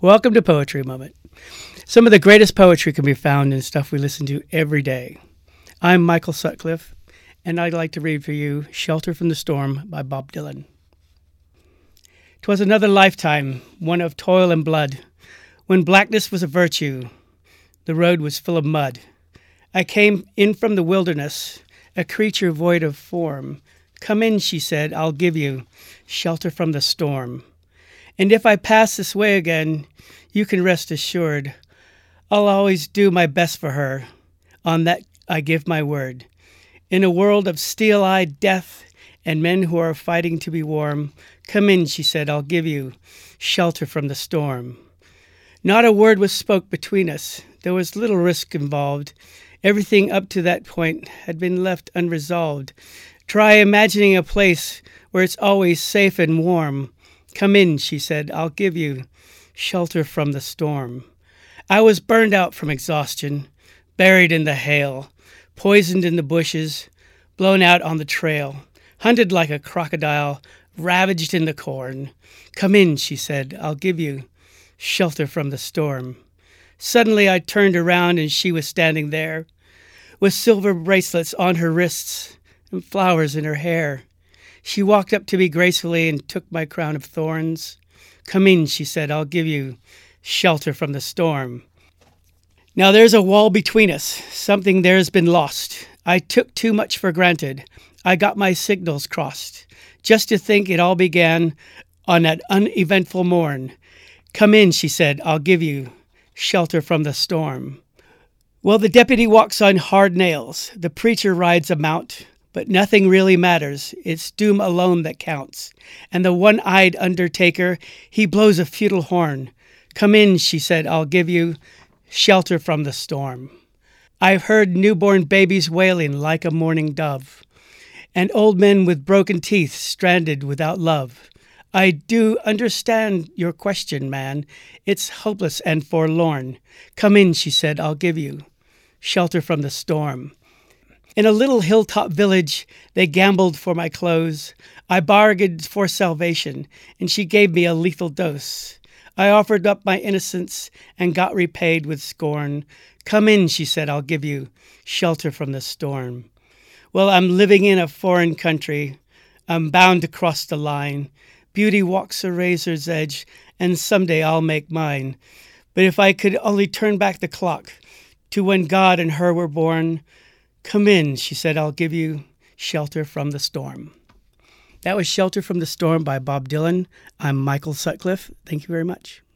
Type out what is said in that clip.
Welcome to Poetry Moment. Some of the greatest poetry can be found in stuff we listen to every day. I'm Michael Sutcliffe, and I'd like to read for you Shelter from the Storm by Bob Dylan. 'Twas another lifetime, one of toil and blood, when blackness was a virtue, the road was full of mud. I came in from the wilderness, a creature void of form. Come in, she said, I'll give you shelter from the storm. And if I pass this way again, you can rest assured, I'll always do my best for her. On that I give my word. In a world of steel-eyed death and men who are fighting to be warm, come in, she said, I'll give you shelter from the storm. Not a word was spoke between us. There was little risk involved. Everything up to that point had been left unresolved. Try imagining a place where it's always safe and warm. Come in, she said, I'll give you shelter from the storm. I was burned out from exhaustion, buried in the hail, poisoned in the bushes, blown out on the trail, hunted like a crocodile, ravaged in the corn. Come in, she said, I'll give you shelter from the storm. Suddenly I turned around and she was standing there, with silver bracelets on her wrists and flowers in her hair. She walked up to me gracefully and took my crown of thorns. Come in, she said, I'll give you shelter from the storm. Now there's a wall between us. Something there's been lost. I took too much for granted. I got my signals crossed. Just to think it all began on that uneventful morn. Come in, she said, I'll give you shelter from the storm. Well, the deputy walks on hard nails. The preacher rides a mount. But nothing really matters. It's doom alone that counts. And the one-eyed undertaker, he blows a futile horn. Come in, she said, I'll give you shelter from the storm. I've heard newborn babies wailing like a mourning dove, and old men with broken teeth stranded without love. I do understand your question, man. It's hopeless and forlorn. Come in, she said, I'll give you shelter from the storm. In a little hilltop village, they gambled for my clothes. I bargained for salvation, and she gave me a lethal dose. I offered up my innocence and got repaid with scorn. Come in, she said, I'll give you shelter from the storm. Well, I'm living in a foreign country. I'm bound to cross the line. Beauty walks a razor's edge, and someday I'll make mine. But if I could only turn back the clock to when God and her were born, come in, she said, I'll give you shelter from the storm. That was Shelter from the Storm by Bob Dylan. I'm Michael Sutcliffe. Thank you very much.